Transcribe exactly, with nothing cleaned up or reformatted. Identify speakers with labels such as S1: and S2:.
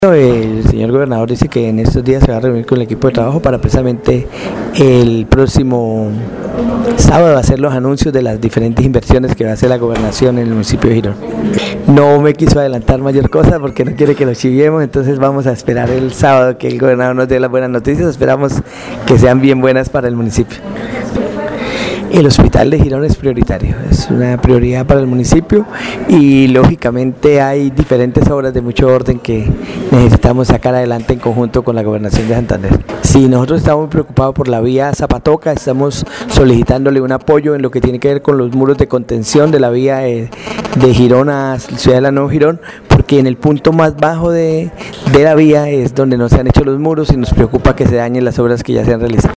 S1: El señor gobernador dice que en estos días se va a reunir con el equipo de trabajo para precisamente el próximo sábado hacer los anuncios de las diferentes inversiones que va a hacer la gobernación en el municipio de Girón. No me quiso adelantar mayor cosa porque no quiere que lo chiviemos, entonces vamos a esperar el sábado que el gobernador nos dé las buenas noticias, esperamos que sean bien buenas para el municipio. El hospital de Girón es prioritario, es una prioridad para el municipio y lógicamente hay diferentes obras de mucho orden que necesitamos sacar adelante en conjunto con la Gobernación de Santander. Sí, nosotros estamos muy preocupados por la vía Zapatoca, estamos solicitándole un apoyo en lo que tiene que ver con los muros de contención de la vía de, de Girón a Ciudad de la Nueva Girón, porque en el punto más bajo de, de la vía es donde no se han hecho los muros y nos preocupa que se dañen las obras que ya se han realizado.